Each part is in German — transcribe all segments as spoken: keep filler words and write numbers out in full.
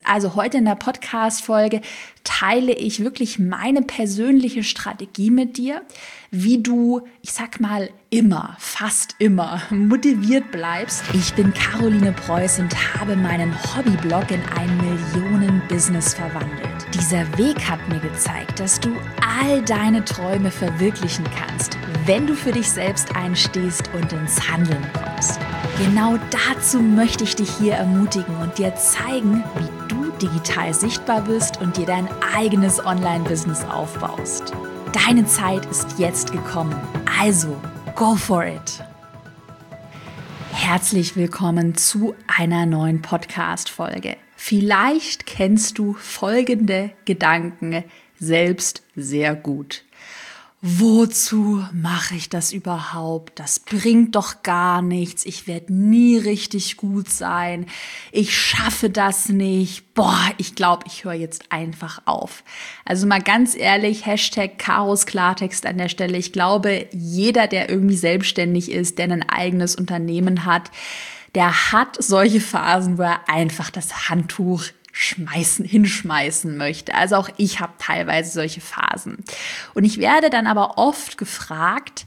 Also heute in der Podcast-Folge teile ich wirklich meine persönliche Strategie mit dir, wie du, ich sag mal, immer, fast immer motiviert bleibst. Ich bin Caroline Preuß und habe meinen Hobbyblog in ein Millionen-Business verwandelt. Dieser Weg hat mir gezeigt, dass du all deine Träume verwirklichen kannst, wenn du für dich selbst einstehst und ins Handeln kommst. Genau dazu möchte ich dich hier ermutigen und dir zeigen, wie du digital sichtbar bist und dir dein eigenes Online-Business aufbaust. Deine Zeit ist jetzt gekommen, also go for it! Herzlich willkommen zu einer neuen Podcast-Folge. Vielleicht kennst du folgende Gedanken selbst sehr gut. Wozu mache ich das überhaupt? Das bringt doch gar nichts. Ich werde nie richtig gut sein. Ich schaffe das nicht. Boah, ich glaube, ich höre jetzt einfach auf. Also mal ganz ehrlich, Hashtag Karos Klartext an der Stelle. Ich glaube, jeder, der irgendwie selbstständig ist, der ein eigenes Unternehmen hat, der hat solche Phasen, wo er einfach das Handtuch schmeißen, hinschmeißen möchte. Also auch ich habe teilweise solche Phasen. Und ich werde dann aber oft gefragt,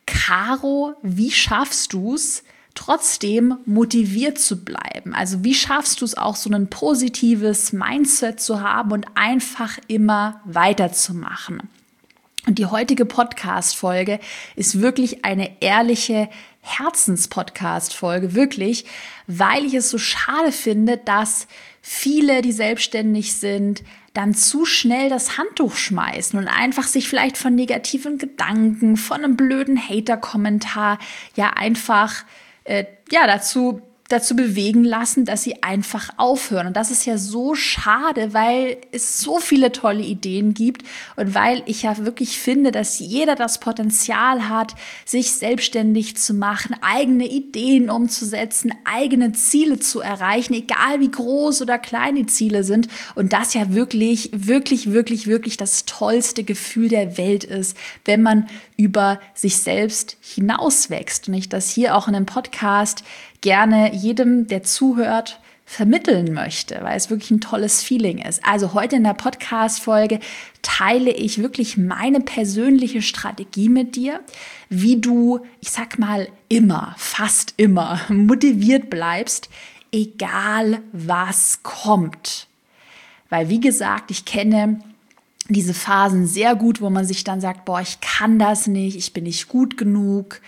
Caro, wie schaffst du es, trotzdem motiviert zu bleiben? Also wie schaffst du es auch, so ein positives Mindset zu haben und einfach immer weiterzumachen? Und die heutige Podcast-Folge ist wirklich eine ehrliche Herzens-Podcast-Folge, wirklich, weil ich es so schade finde, dass viele, die selbstständig sind, dann zu schnell das Handtuch schmeißen und einfach sich vielleicht von negativen Gedanken, von einem blöden Hater-Kommentar ja einfach äh, ja dazu dazu bewegen lassen, dass sie einfach aufhören. Und das ist ja so schade, weil es so viele tolle Ideen gibt und weil ich ja wirklich finde, dass jeder das Potenzial hat, sich selbstständig zu machen, eigene Ideen umzusetzen, eigene Ziele zu erreichen, egal wie groß oder klein die Ziele sind. Und das ja wirklich, wirklich, wirklich, wirklich das tollste Gefühl der Welt ist, wenn man über sich selbst hinauswächst. Und ich das hier auch in einem Podcast gerne jedem, der zuhört, vermitteln möchte, weil es wirklich ein tolles Feeling ist. Also heute in der Podcast-Folge teile ich wirklich meine persönliche Strategie mit dir, wie du, ich sag mal, immer, fast immer motiviert bleibst, egal was kommt. Weil, wie gesagt, ich kenne diese Phasen sehr gut, wo man sich dann sagt, boah, ich kann das nicht, ich bin nicht gut genug,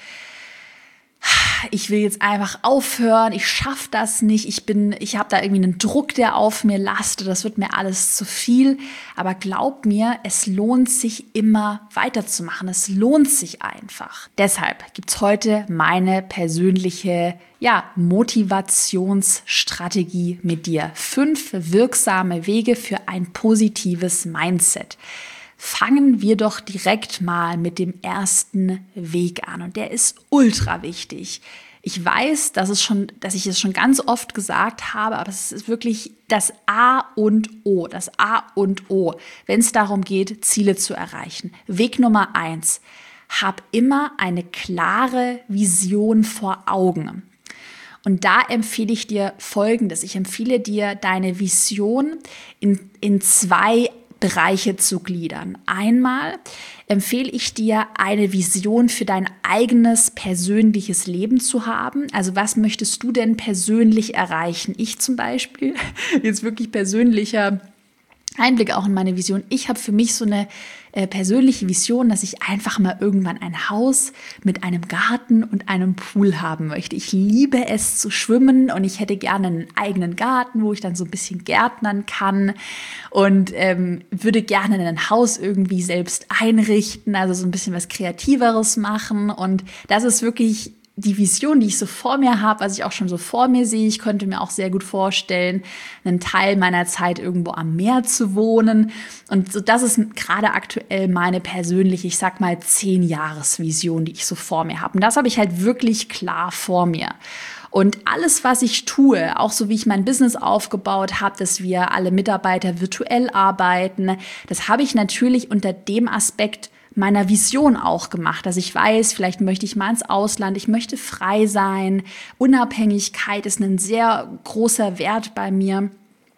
ich will jetzt einfach aufhören, ich schaffe das nicht, ich bin, ich habe da irgendwie einen Druck, der auf mir lastet, das wird mir alles zu viel. Aber glaub mir, es lohnt sich immer weiterzumachen, es lohnt sich einfach. Deshalb gibt's heute meine persönliche ja, Motivationsstrategie mit dir. Fünf wirksame Wege für ein positives Mindset. Fangen wir doch direkt mal mit dem ersten Weg an und der ist ultra wichtig. Ich weiß, dass es schon, dass ich es schon ganz oft gesagt habe, aber es ist wirklich das A und O, das A und O, wenn es darum geht, Ziele zu erreichen. Weg Nummer eins: Hab immer eine klare Vision vor Augen. Und da empfehle ich dir Folgendes: Ich empfehle dir, deine Vision in, in zwei Bereiche zu gliedern. Einmal empfehle ich dir, eine Vision für dein eigenes persönliches Leben zu haben. Also was möchtest du denn persönlich erreichen? Ich zum Beispiel, jetzt wirklich persönlicher Einblick auch in meine Vision. Ich habe für mich so eine äh, persönliche Vision, dass ich einfach mal irgendwann ein Haus mit einem Garten und einem Pool haben möchte. Ich liebe es zu schwimmen und ich hätte gerne einen eigenen Garten, wo ich dann so ein bisschen gärtnern kann und ähm, würde gerne ein Haus irgendwie selbst einrichten, also so ein bisschen was Kreativeres machen. Und das ist wirklich die Vision, die ich so vor mir habe, was ich auch schon so vor mir sehe. Ich könnte mir auch sehr gut vorstellen, einen Teil meiner Zeit irgendwo am Meer zu wohnen. Und so, das ist gerade aktuell meine persönliche, ich sag mal, zehn-Jahres-Vision, die ich so vor mir habe. Und das habe ich halt wirklich klar vor mir. Und alles, was ich tue, auch so wie ich mein Business aufgebaut habe, dass wir alle Mitarbeiter virtuell arbeiten, das habe ich natürlich unter dem Aspekt meiner Vision auch gemacht, dass ich weiß, vielleicht möchte ich mal ins Ausland, ich möchte frei sein. Unabhängigkeit ist ein sehr großer Wert bei mir.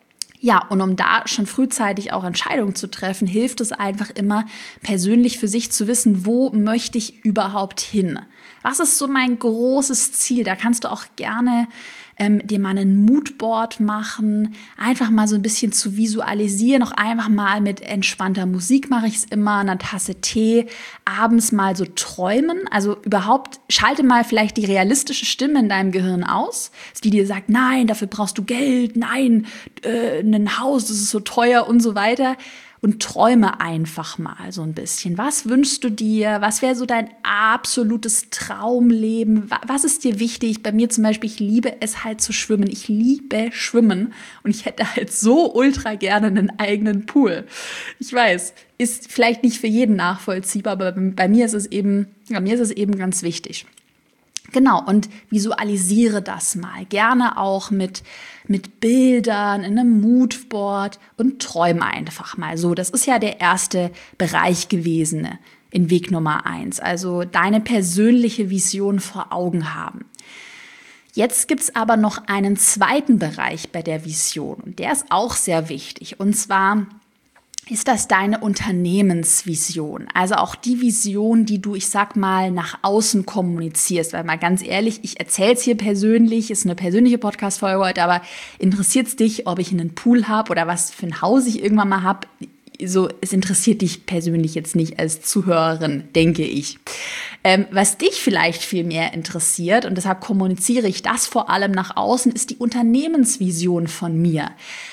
Ja, und um da schon frühzeitig auch Entscheidungen zu treffen, hilft es einfach immer, persönlich für sich zu wissen, wo möchte ich überhaupt hin? Was ist so mein großes Ziel? Da kannst du auch gerne ähm, dir mal ein Moodboard machen, einfach mal so ein bisschen zu visualisieren, auch einfach mal mit entspannter Musik mache ich es immer, einer Tasse Tee, abends mal so träumen, also überhaupt schalte mal vielleicht die realistische Stimme in deinem Gehirn aus, die dir sagt, nein, dafür brauchst du Geld, nein, äh, ein Haus, das ist so teuer und so weiter. Und träume einfach mal so ein bisschen. Was wünschst du dir? Was wäre so dein absolutes Traumleben? Was ist dir wichtig? Bei mir zum Beispiel, ich liebe es halt zu schwimmen. Ich liebe Schwimmen und ich hätte halt so ultra gerne einen eigenen Pool. Ich weiß, ist vielleicht nicht für jeden nachvollziehbar, aber bei mir ist es eben, bei mir ist es eben ganz wichtig. Genau, und visualisiere das mal. Gerne auch mit, mit Bildern, in einem Moodboard und träume einfach mal so. Das ist ja der erste Bereich gewesen in Weg Nummer eins. Also deine persönliche Vision vor Augen haben. Jetzt gibt's aber noch einen zweiten Bereich bei der Vision und der ist auch sehr wichtig. Und zwar ist das deine Unternehmensvision? Also auch die Vision, die du, ich sag mal, nach außen kommunizierst. Weil mal ganz ehrlich, ich erzähle es hier persönlich, ist eine persönliche Podcast-Folge heute, aber interessiert es dich, ob ich einen Pool habe oder was für ein Haus ich irgendwann mal habe? So, es interessiert dich persönlich jetzt nicht als Zuhörerin, denke ich. Ähm, was dich vielleicht viel mehr interessiert, und deshalb kommuniziere ich das vor allem nach außen, ist die Unternehmensvision von mir.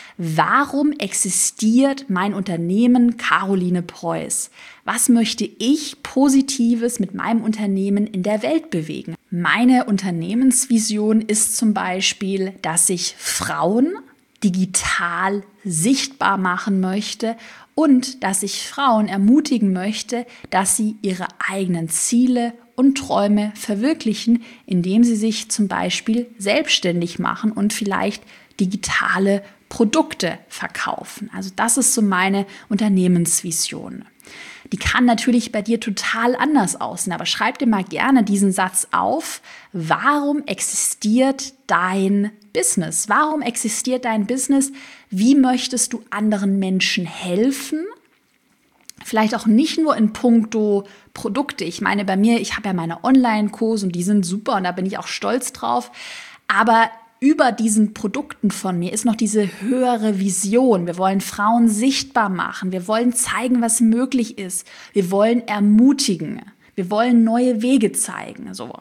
Warum existiert mein Unternehmen Caroline Preuß? Was möchte ich Positives mit meinem Unternehmen in der Welt bewegen? Meine Unternehmensvision ist zum Beispiel, dass ich Frauen digital sichtbar machen möchte und dass ich Frauen ermutigen möchte, dass sie ihre eigenen Ziele und Träume verwirklichen, indem sie sich zum Beispiel selbstständig machen und vielleicht digitale Produkte verkaufen. Also das ist so meine Unternehmensvision. Die kann natürlich bei dir total anders aussehen, aber schreib dir mal gerne diesen Satz auf. Warum existiert dein Business? Warum existiert dein Business? Wie möchtest du anderen Menschen helfen? Vielleicht auch nicht nur in puncto Produkte. Ich meine, bei mir, ich habe ja meine Online-Kurse und die sind super und da bin ich auch stolz drauf. Aber über diesen Produkten von mir ist noch diese höhere Vision. Wir wollen Frauen sichtbar machen. Wir wollen zeigen, was möglich ist. Wir wollen ermutigen. Wir wollen neue Wege zeigen. So.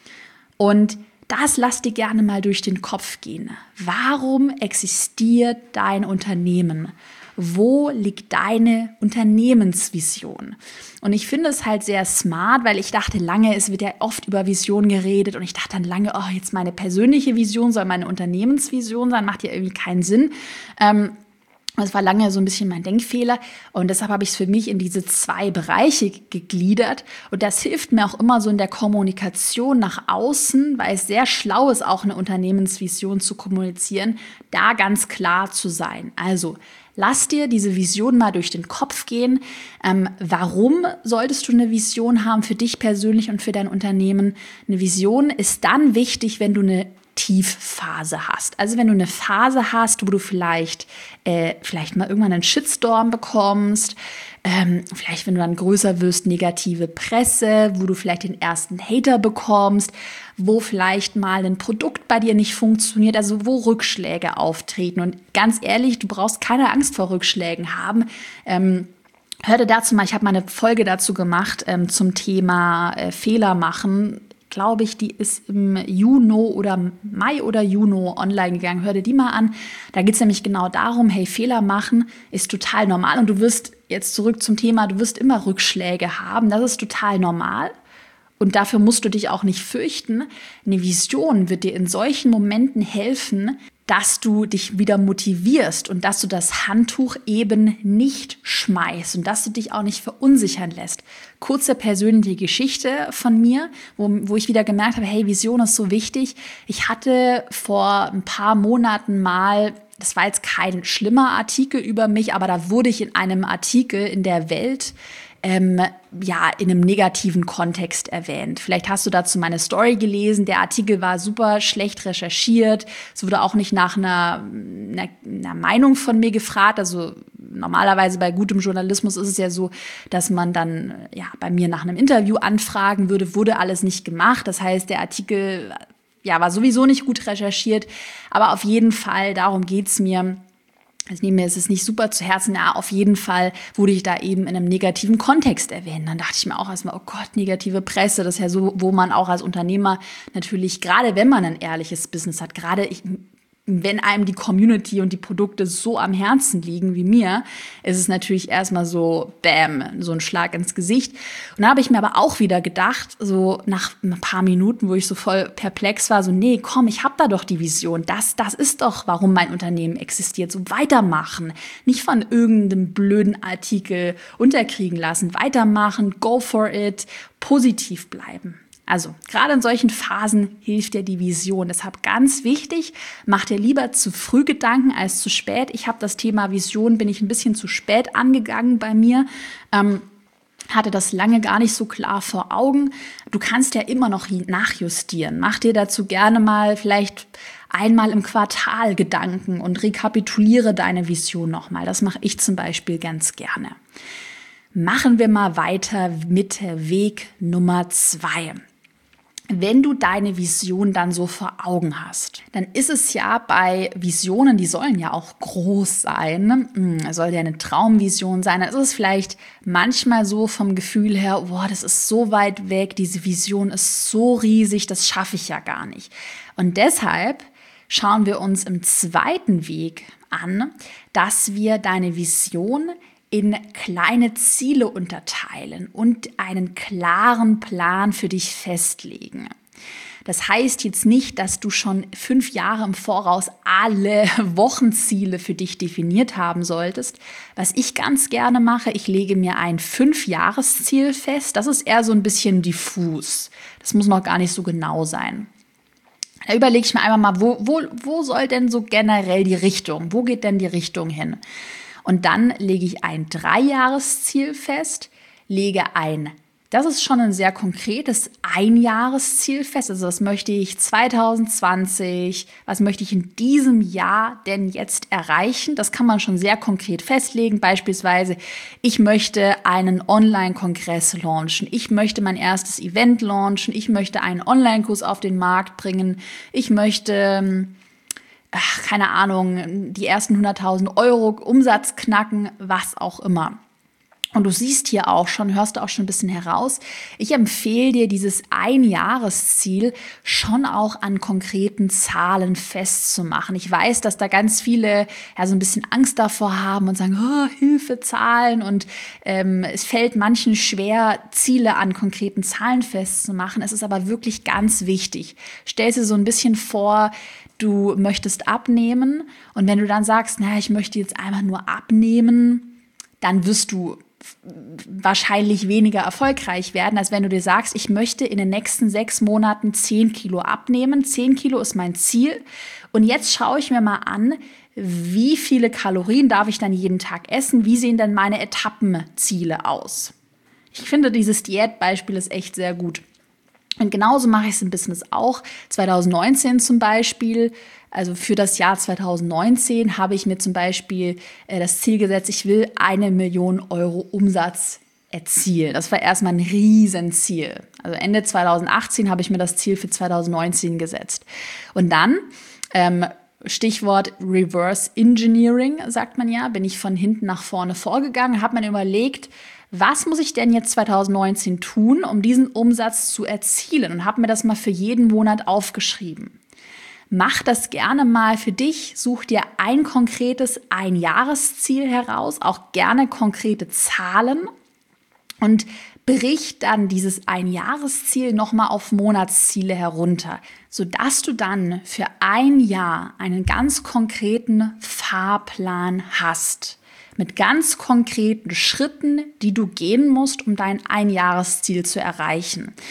Und das lass dir gerne mal durch den Kopf gehen. Warum existiert dein Unternehmen? Wo liegt deine Unternehmensvision? Und ich finde es halt sehr smart, weil ich dachte lange, es wird ja oft über Vision geredet und ich dachte dann lange, oh, jetzt meine persönliche Vision soll meine Unternehmensvision sein, macht ja irgendwie keinen Sinn. Ähm, Das war lange so ein bisschen mein Denkfehler und deshalb habe ich es für mich in diese zwei Bereiche gegliedert und das hilft mir auch immer so in der Kommunikation nach außen, weil es sehr schlau ist, auch eine Unternehmensvision zu kommunizieren, da ganz klar zu sein. Also lass dir diese Vision mal durch den Kopf gehen. Ähm, warum solltest du eine Vision haben für dich persönlich und für dein Unternehmen? Eine Vision ist dann wichtig, wenn du eine Tiefphase hast. Also wenn du eine Phase hast, wo du vielleicht, äh, vielleicht mal irgendwann einen Shitstorm bekommst, ähm, vielleicht wenn du dann größer wirst, negative Presse, wo du vielleicht den ersten Hater bekommst, wo vielleicht mal ein Produkt bei dir nicht funktioniert, also wo Rückschläge auftreten. Und ganz ehrlich, du brauchst keine Angst vor Rückschlägen haben. Ähm, hör dir dazu mal, ich habe mal eine Folge dazu gemacht ähm, zum Thema äh, Fehler machen. Glaube ich, die ist im Juni oder Mai oder Juni online gegangen. Hör dir die mal an. Da geht es nämlich genau darum, hey, Fehler machen ist total normal. Und du wirst, jetzt zurück zum Thema, du wirst immer Rückschläge haben. Das ist total normal. Und dafür musst du dich auch nicht fürchten. Eine Vision wird dir in solchen Momenten helfen, dass du dich wieder motivierst und dass du das Handtuch eben nicht schmeißt und dass du dich auch nicht verunsichern lässt. Kurze persönliche Geschichte von mir, wo, wo ich wieder gemerkt habe, hey, Vision ist so wichtig. Ich hatte vor ein paar Monaten mal, das war jetzt kein schlimmer Artikel über mich, aber da wurde ich in einem Artikel in der Welt ähm, ja, in einem negativen Kontext erwähnt. Vielleicht hast du dazu meine Story gelesen. Der Artikel war super schlecht recherchiert. Es wurde auch nicht nach einer, einer, einer Meinung von mir gefragt. Also normalerweise bei gutem Journalismus ist es ja so, dass man dann ja bei mir nach einem Interview anfragen würde. Wurde alles nicht gemacht. Das heißt, der Artikel ja, war sowieso nicht gut recherchiert. Aber auf jeden Fall, darum geht's mir. Ich nehme mir es ist nicht super zu Herzen, ja, auf jeden Fall wurde ich da eben in einem negativen Kontext erwähnt. Dann dachte ich mir auch erstmal, oh Gott, negative Presse, das ist ja so, wo man auch als Unternehmer natürlich, gerade wenn man ein ehrliches Business hat, gerade ich, wenn einem die Community und die Produkte so am Herzen liegen wie mir, ist es natürlich erstmal so, bam, so ein Schlag ins Gesicht. Und da habe ich mir aber auch wieder gedacht, so nach ein paar Minuten, wo ich so voll perplex war, so nee, komm, ich habe da doch die Vision. Das, das ist doch, warum mein Unternehmen existiert. So weitermachen, nicht von irgendeinem blöden Artikel unterkriegen lassen. Weitermachen, go for it, positiv bleiben. Also, gerade in solchen Phasen hilft dir die Vision. Deshalb ganz wichtig, mach dir lieber zu früh Gedanken als zu spät. Ich habe das Thema Vision, bin ich ein bisschen zu spät angegangen bei mir. Ähm, hatte das lange gar nicht so klar vor Augen. Du kannst ja immer noch nachjustieren. Mach dir dazu gerne mal vielleicht einmal im Quartal Gedanken und rekapituliere deine Vision nochmal. Das mache ich zum Beispiel ganz gerne. Machen wir mal weiter mit Weg Nummer zwei. Wenn du deine Vision dann so vor Augen hast, dann ist es ja bei Visionen, die sollen ja auch groß sein, es soll ja eine Traumvision sein, dann ist es vielleicht manchmal so vom Gefühl her, boah, das ist so weit weg, diese Vision ist so riesig, das schaffe ich ja gar nicht. Und deshalb schauen wir uns im zweiten Weg an, dass wir deine Vision in kleine Ziele unterteilen und einen klaren Plan für dich festlegen. Das heißt jetzt nicht, dass du schon fünf Jahre im Voraus alle Wochenziele für dich definiert haben solltest. Was ich ganz gerne mache, ich lege mir ein Fünf-Jahres-Ziel fest. Das ist eher so ein bisschen diffus. Das muss noch gar nicht so genau sein. Da überlege ich mir einfach mal, wo, wo, wo soll denn so generell die Richtung? Wo geht denn die Richtung hin? Und dann lege ich ein Dreijahresziel fest, lege ein, das ist schon ein sehr konkretes Einjahresziel fest. Also was möchte ich zwanzig zwanzig, was möchte ich in diesem Jahr denn jetzt erreichen? Das kann man schon sehr konkret festlegen. Beispielsweise, ich möchte einen Online-Kongress launchen. Ich möchte mein erstes Event launchen. Ich möchte einen Online-Kurs auf den Markt bringen. Ich möchte... Ach, keine Ahnung, die ersten hunderttausend Euro Umsatz knacken, was auch immer. Und du siehst hier auch schon, hörst du auch schon ein bisschen heraus, ich empfehle dir, dieses Einjahresziel schon auch an konkreten Zahlen festzumachen. Ich weiß, dass da ganz viele ja so ein bisschen Angst davor haben und sagen, oh, Hilfe, Zahlen. Und ähm, es fällt manchen schwer, Ziele an konkreten Zahlen festzumachen. Es ist aber wirklich ganz wichtig. Stell dir so ein bisschen vor, du möchtest abnehmen und wenn du dann sagst, naja, ich möchte jetzt einfach nur abnehmen, dann wirst du wahrscheinlich weniger erfolgreich werden, als wenn du dir sagst, ich möchte in den nächsten sechs Monaten zehn Kilo abnehmen. zehn Kilo ist mein Ziel und jetzt schaue ich mir mal an, wie viele Kalorien darf ich dann jeden Tag essen, wie sehen denn meine Etappenziele aus. Ich finde, dieses Diätbeispiel ist echt sehr gut. Und genauso mache ich es im Business auch. zwanzig neunzehn zum Beispiel, also für das Jahr zwanzig neunzehn habe ich mir zum Beispiel äh, das Ziel gesetzt, ich will eine Million Euro Umsatz erzielen. Das war erstmal ein Riesenziel. Also Ende zwanzig achtzehn habe ich mir das Ziel für zwanzig neunzehn gesetzt. Und dann, ähm, Stichwort Reverse Engineering, sagt man ja, bin ich von hinten nach vorne vorgegangen, habe mir überlegt, was muss ich denn jetzt zwanzig neunzehn tun, um diesen Umsatz zu erzielen? Und habe mir das mal für jeden Monat aufgeschrieben. Mach das gerne mal für dich. Such dir ein konkretes Einjahresziel heraus, auch gerne konkrete Zahlen und brich dann dieses Einjahresziel nochmal auf Monatsziele herunter, sodass du dann für ein Jahr einen ganz konkreten Fahrplan hast. Mit ganz konkreten Schritten, die du gehen musst, um dein Einjahresziel zu erreichen.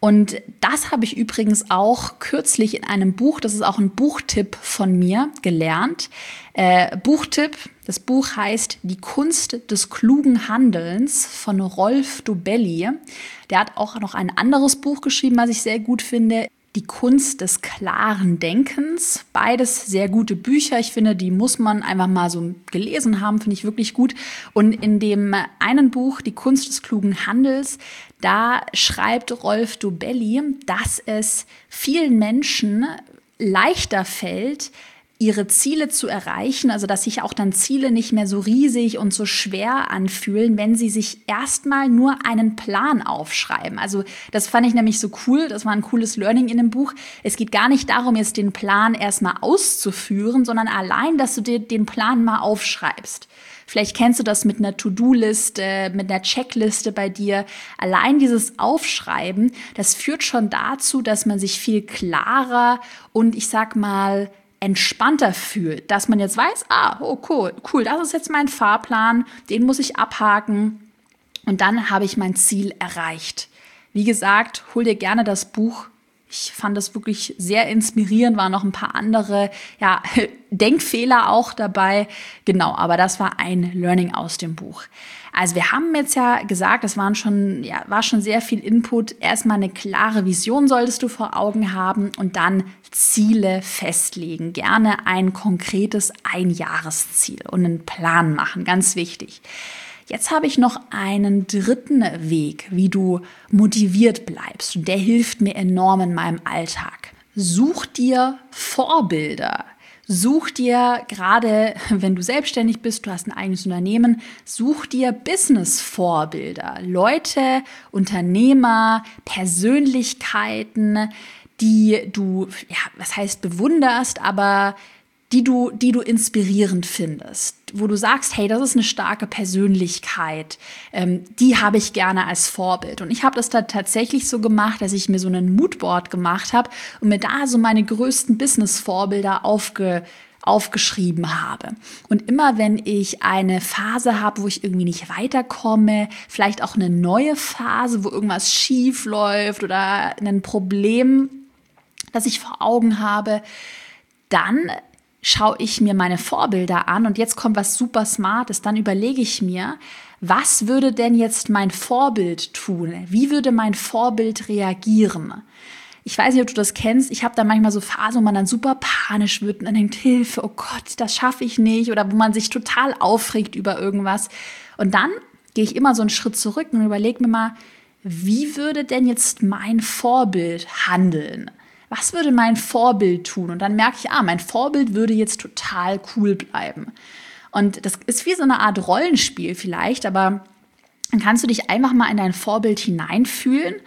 Und das habe ich übrigens auch kürzlich in einem Buch, das ist auch ein Buchtipp von mir, gelernt. Äh, Buchtipp, das Buch heißt Die Kunst des klugen Handelns von Rolf Dobelli. Der hat auch noch ein anderes Buch geschrieben, was ich sehr gut finde. Die Kunst des klaren Denkens. Beides sehr gute Bücher. Ich finde, die muss man einfach mal so gelesen haben, finde ich wirklich gut. Und in dem einen Buch, Die Kunst des klugen Handels, da schreibt Rolf Dobelli, dass es vielen Menschen leichter fällt, ihre Ziele zu erreichen, also dass sich auch dann Ziele nicht mehr so riesig und so schwer anfühlen, wenn sie sich erstmal nur einen Plan aufschreiben. Also das fand ich nämlich so cool, das war ein cooles Learning in dem Buch. Es geht gar nicht darum, jetzt den Plan erstmal auszuführen, sondern allein, dass du dir den Plan mal aufschreibst. Vielleicht kennst du das mit einer To-Do-Liste, mit einer Checkliste bei dir. Allein dieses Aufschreiben, das führt schon dazu, dass man sich viel klarer und ich sag mal entspannter fühlt, dass man jetzt weiß, ah, oh cool, cool, das ist jetzt mein Fahrplan, den muss ich abhaken und dann habe ich mein Ziel erreicht. Wie gesagt, hol dir gerne das Buch. Ich fand das wirklich sehr inspirierend, waren noch ein paar andere ja, Denkfehler auch dabei. Genau, aber das war ein Learning aus dem Buch. Also wir haben jetzt ja gesagt, es waren schon, ja, war schon sehr viel Input. Erstmal eine klare Vision solltest du vor Augen haben und dann Ziele festlegen. Gerne ein konkretes Einjahresziel und einen Plan machen, ganz wichtig. Jetzt habe ich noch einen dritten Weg, wie du motiviert bleibst. Und der hilft mir enorm in meinem Alltag. Such dir Vorbilder. Such dir, gerade wenn du selbstständig bist, du hast ein eigenes Unternehmen, such dir Business-Vorbilder. Leute, Unternehmer, Persönlichkeiten, die du, ja, was heißt bewunderst, aber die du, die du inspirierend findest, wo du sagst, hey, das ist eine starke Persönlichkeit, ähm, die habe ich gerne als Vorbild. Und ich habe das da tatsächlich so gemacht, dass ich mir so einen Moodboard gemacht habe und mir da so meine größten Business-Vorbilder aufge, aufgeschrieben habe. Und immer wenn ich eine Phase habe, wo ich irgendwie nicht weiterkomme, vielleicht auch eine neue Phase, wo irgendwas schief läuft oder ein Problem, das ich vor Augen habe, dann schaue ich mir meine Vorbilder an und jetzt kommt was super Smartes, dann überlege ich mir, was würde denn jetzt mein Vorbild tun? Wie würde mein Vorbild reagieren? Ich weiß nicht, ob du das kennst, ich habe da manchmal so Phasen, wo man dann super panisch wird und dann denkt, Hilfe, oh Gott, das schaffe ich nicht, oder wo man sich total aufregt über irgendwas. Und dann gehe ich immer so einen Schritt zurück und überlege mir mal, wie würde denn jetzt mein Vorbild handeln? Was würde mein Vorbild tun? Und dann merke ich, ah, mein Vorbild würde jetzt total cool bleiben. Und das ist wie so eine Art Rollenspiel vielleicht, aber dann kannst du dich einfach mal in dein Vorbild hineinfühlen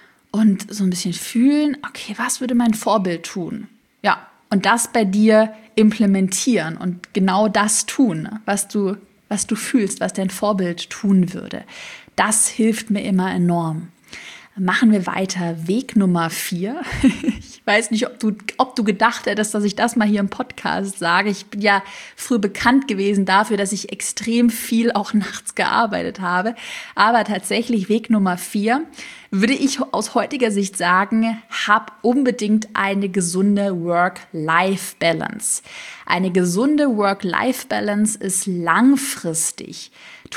und so ein bisschen fühlen, okay, was würde mein Vorbild tun? Ja, und das bei dir implementieren und genau das tun, was du, was du fühlst, was dein Vorbild tun würde. Das hilft mir immer enorm. Machen wir weiter. Weg Nummer vier. Ich weiß nicht, ob du, ob du gedacht hättest, dass ich das mal hier im Podcast sage. Ich bin ja früher bekannt gewesen dafür, dass ich extrem viel auch nachts gearbeitet habe. Aber tatsächlich Weg Nummer vier würde ich aus heutiger Sicht sagen, hab unbedingt eine gesunde Work-Life-Balance. Eine gesunde Work-Life-Balance ist langfristig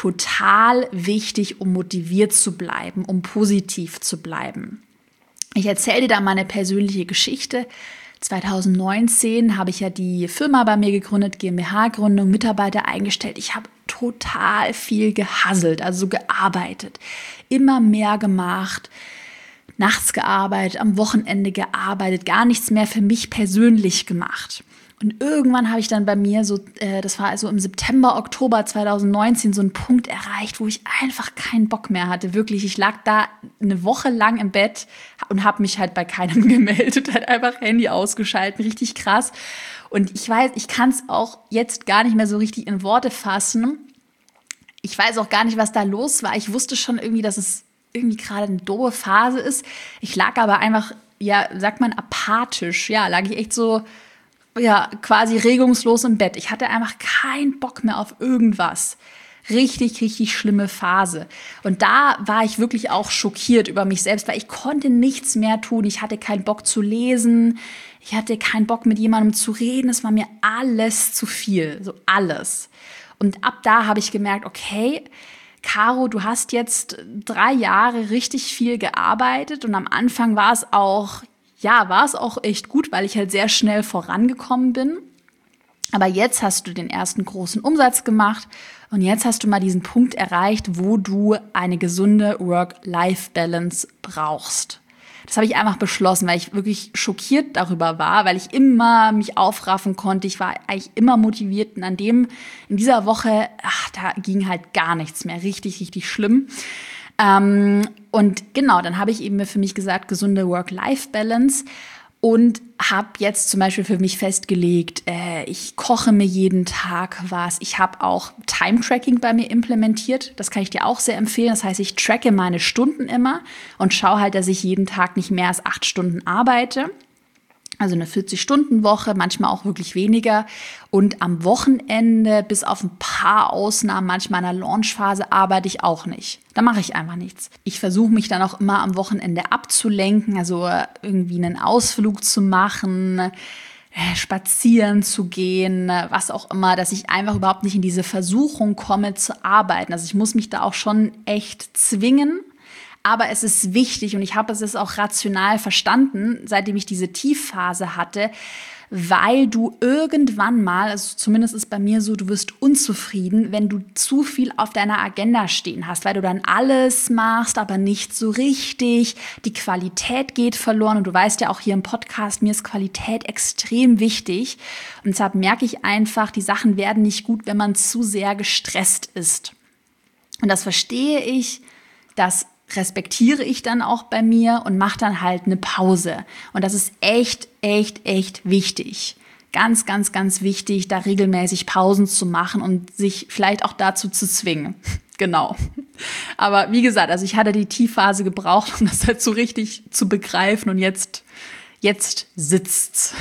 total wichtig, um motiviert zu bleiben, um positiv zu bleiben. Ich erzähle dir da meine persönliche Geschichte. zwanzig neunzehn habe ich ja die Firma bei mir gegründet, GmbH-Gründung, Mitarbeiter eingestellt. Ich habe total viel gehasselt, also gearbeitet, immer mehr gemacht, nachts gearbeitet, am Wochenende gearbeitet, gar nichts mehr für mich persönlich gemacht. Und irgendwann habe ich dann bei mir so, äh, das war also im September, Oktober zwanzig neunzehn, so einen Punkt erreicht, wo ich einfach keinen Bock mehr hatte. Wirklich, ich lag da eine Woche lang im Bett und habe mich halt bei keinem gemeldet, halt einfach Handy ausgeschalten, richtig krass. Und ich weiß, ich kann es auch jetzt gar nicht mehr so richtig in Worte fassen. Ich weiß auch gar nicht, was da los war. Ich wusste schon irgendwie, dass es irgendwie gerade eine doofe Phase ist. Ich lag aber einfach, ja, sagt man apathisch, ja, lag ich echt so, ja, quasi regungslos im Bett. Ich hatte einfach keinen Bock mehr auf irgendwas. Richtig, richtig schlimme Phase. Und da war ich wirklich auch schockiert über mich selbst, weil ich konnte nichts mehr tun. Ich hatte keinen Bock zu lesen. Ich hatte keinen Bock, mit jemandem zu reden. Es war mir alles zu viel, so alles. Und ab da habe ich gemerkt, okay, Caro, du hast jetzt drei Jahre richtig viel gearbeitet und am Anfang war es auch, ja, war es auch echt gut, weil ich halt sehr schnell vorangekommen bin. Aber jetzt hast du den ersten großen Umsatz gemacht und jetzt hast du mal diesen Punkt erreicht, wo du eine gesunde Work-Life-Balance brauchst. Das habe ich einfach beschlossen, weil ich wirklich schockiert darüber war, weil ich immer mich aufraffen konnte. Ich war eigentlich immer motiviert und an dem, in dieser Woche, ach, da ging halt gar nichts mehr. Richtig, richtig schlimm. Ähm, und genau, dann habe ich eben für mich gesagt, gesunde Work-Life-Balance. Und habe jetzt zum Beispiel für mich festgelegt, äh, ich koche mir jeden Tag was. Ich habe auch Time-Tracking bei mir implementiert. Das kann ich dir auch sehr empfehlen. Das heißt, ich tracke meine Stunden immer und schaue halt, dass ich jeden Tag nicht mehr als acht Stunden arbeite. Also eine vierzig-Stunden-Woche, manchmal auch wirklich weniger. Und am Wochenende, bis auf ein paar Ausnahmen, manchmal in der Launchphase, arbeite ich auch nicht. Da mache ich einfach nichts. Ich versuche mich dann auch immer am Wochenende abzulenken, also irgendwie einen Ausflug zu machen, spazieren zu gehen, was auch immer, dass ich einfach überhaupt nicht in diese Versuchung komme zu arbeiten. Also ich muss mich da auch schon echt zwingen. Aber es ist wichtig und ich habe es jetzt auch rational verstanden, seitdem ich diese Tiefphase hatte, weil du irgendwann mal, also zumindest ist bei mir so, du wirst unzufrieden, wenn du zu viel auf deiner Agenda stehen hast, weil du dann alles machst, aber nicht so richtig. Die Qualität geht verloren und du weißt ja auch hier im Podcast, mir ist Qualität extrem wichtig. Und deshalb merke ich einfach, die Sachen werden nicht gut, wenn man zu sehr gestresst ist. Und das verstehe ich, dass respektiere ich dann auch bei mir und mache dann halt eine Pause. Und das ist echt, echt, echt wichtig. Ganz, ganz, ganz wichtig, da regelmäßig Pausen zu machen und sich vielleicht auch dazu zu zwingen. Genau. Aber wie gesagt, also ich hatte die Tiefphase gebraucht, um das halt so richtig zu begreifen und jetzt, jetzt sitzt's.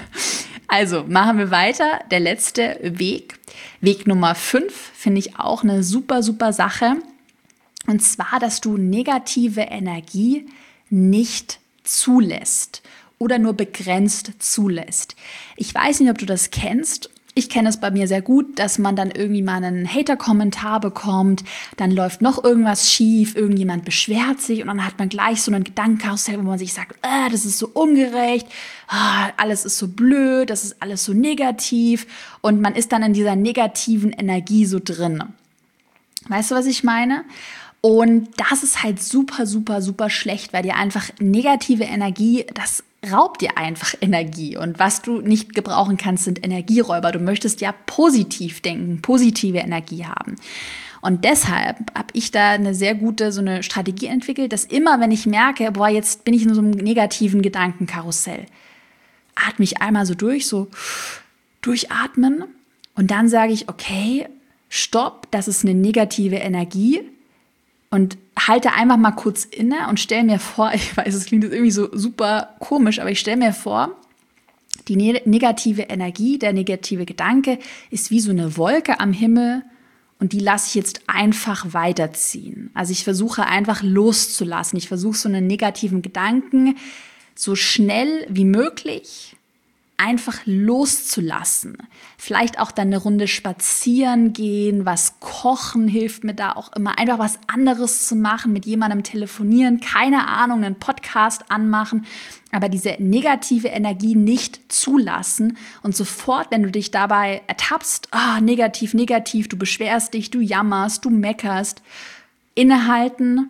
Also machen wir weiter. Der letzte Weg. Weg Nummer fünf finde ich auch eine super, super Sache. Und zwar, dass du negative Energie nicht zulässt oder nur begrenzt zulässt. Ich weiß nicht, ob du das kennst. Ich kenne es bei mir sehr gut, dass man dann irgendwie mal einen Hater-Kommentar bekommt, dann läuft noch irgendwas schief, irgendjemand beschwert sich und dann hat man gleich so einen Gedankenkarussell, wo man sich sagt, ah, das ist so ungerecht, ah, alles ist so blöd, das ist alles so negativ und man ist dann in dieser negativen Energie so drin. Weißt du, was ich meine? Und das ist halt super, super, super schlecht, weil dir einfach negative Energie, das raubt dir einfach Energie. Und was du nicht gebrauchen kannst, sind Energieräuber. Du möchtest ja positiv denken, positive Energie haben. Und deshalb habe ich da eine sehr gute so eine Strategie entwickelt, dass immer, wenn ich merke, boah, jetzt bin ich in so einem negativen Gedankenkarussell, atme ich einmal so durch, so durchatmen und dann sage ich, okay, stopp, das ist eine negative Energie. Und halte einfach mal kurz inne und stell mir vor, ich weiß, es klingt jetzt irgendwie so super komisch, aber ich stelle mir vor, die ne- negative Energie, der negative Gedanke ist wie so eine Wolke am Himmel und die lasse ich jetzt einfach weiterziehen. Also ich versuche einfach loszulassen. Ich versuche so einen negativen Gedanken so schnell wie möglich einfach loszulassen. Vielleicht auch dann eine Runde spazieren gehen, was kochen hilft mir da auch immer. Einfach was anderes zu machen, mit jemandem telefonieren, keine Ahnung, einen Podcast anmachen, aber diese negative Energie nicht zulassen und sofort, wenn du dich dabei ertappst, ah, negativ, negativ, du beschwerst dich, du jammerst, du meckerst, innehalten,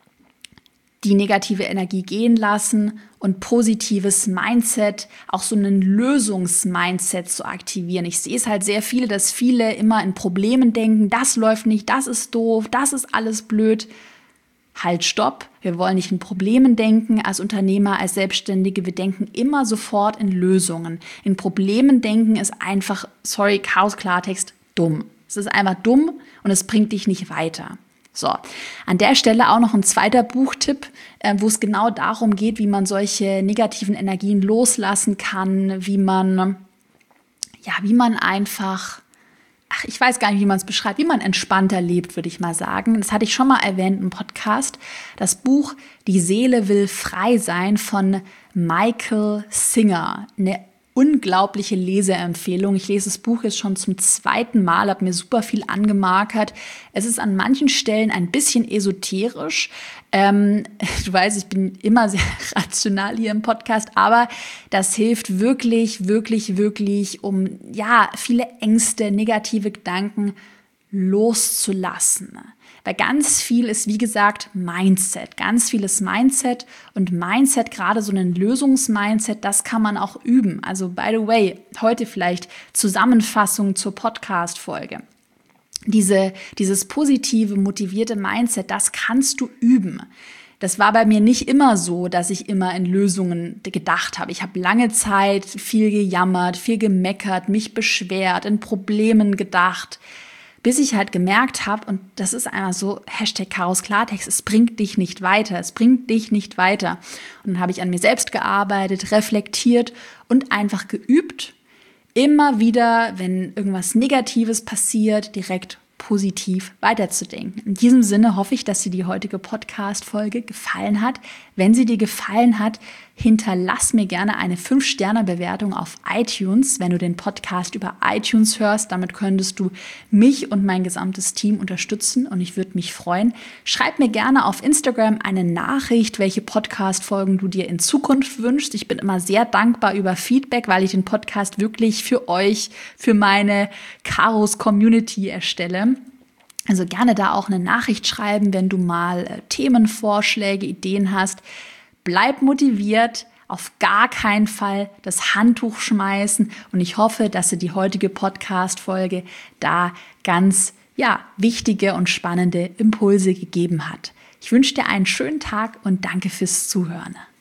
die negative Energie gehen lassen und positives Mindset, auch so einen Lösungsmindset zu aktivieren. Ich sehe es halt sehr viele, dass viele immer in Problemen denken, das läuft nicht, das ist doof, das ist alles blöd. Halt, stopp. Wir wollen nicht in Problemen denken als Unternehmer, als Selbstständige. Wir denken immer sofort in Lösungen. In Problemen denken ist einfach, sorry, Chaos Klartext, dumm. Es ist einfach dumm und es bringt dich nicht weiter. So, an der Stelle auch noch ein zweiter Buchtipp, äh, wo es genau darum geht, wie man solche negativen Energien loslassen kann, wie man, ja, wie man einfach ach, ich weiß gar nicht, wie man es beschreibt, wie man entspannter lebt, würde ich mal sagen. Das hatte ich schon mal erwähnt im Podcast. Das Buch Die Seele will frei sein von Michael Singer. Eine unglaubliche Leseempfehlung. Ich lese das Buch jetzt schon zum zweiten Mal, habe mir super viel angemarkert. Es ist an manchen Stellen ein bisschen esoterisch. Ähm, du weißt, ich bin immer sehr rational hier im Podcast, aber das hilft wirklich, wirklich, wirklich, um ja viele Ängste, negative Gedanken loszulassen. Weil ganz viel ist, wie gesagt, Mindset. Ganz viel ist Mindset und Mindset, gerade so ein Lösungsmindset, das kann man auch üben. Also by the way, heute vielleicht Zusammenfassung zur Podcast-Folge. Diese, dieses positive, motivierte Mindset, das kannst du üben. Das war bei mir nicht immer so, dass ich immer in Lösungen gedacht habe. Ich habe lange Zeit viel gejammert, viel gemeckert, mich beschwert, in Problemen gedacht, bis ich halt gemerkt habe, und das ist einfach so, Hashtag Chaos Klartext, es bringt dich nicht weiter, es bringt dich nicht weiter. Und dann habe ich an mir selbst gearbeitet, reflektiert und einfach geübt, immer wieder, wenn irgendwas Negatives passiert, direkt positiv weiterzudenken. In diesem Sinne hoffe ich, dass dir die heutige Podcast-Folge gefallen hat. Wenn sie dir gefallen hat, hinterlass mir gerne eine fünf Sterne Bewertung auf iTunes, wenn du den Podcast über iTunes hörst. Damit könntest du mich und mein gesamtes Team unterstützen und ich würde mich freuen. Schreib mir gerne auf Instagram eine Nachricht, welche Podcast-Folgen du dir in Zukunft wünschst. Ich bin immer sehr dankbar über Feedback, weil ich den Podcast wirklich für euch, für meine Chaos-Community erstelle. Also gerne da auch eine Nachricht schreiben, wenn du mal äh, Themenvorschläge, Ideen hast. Bleib motiviert, auf gar keinen Fall das Handtuch schmeißen und ich hoffe, dass dir die heutige Podcast-Folge da ganz ja, wichtige und spannende Impulse gegeben hat. Ich wünsche dir einen schönen Tag und danke fürs Zuhören.